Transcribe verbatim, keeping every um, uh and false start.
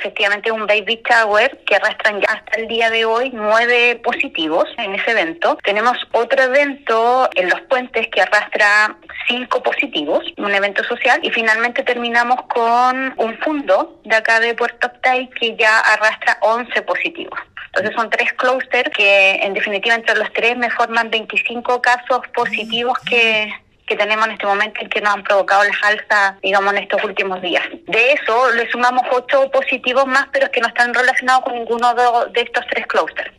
efectivamente un baby shower que arrastran ya hasta el día de hoy nueve positivos en ese evento. Tenemos otro evento en Los Puentes que arrastra cinco positivos, un evento social, y finalmente terminamos con un fundo de acá de Puerto Octay que ya arrastra once positivos. Entonces son tres clústeres que en definitiva entre los tres me forman veinticinco casos positivos que... que tenemos en este momento y que nos han provocado las alzas, digamos, en estos últimos días. De eso le sumamos ocho positivos más, pero que no están relacionados con ninguno de, de estos tres clústeres.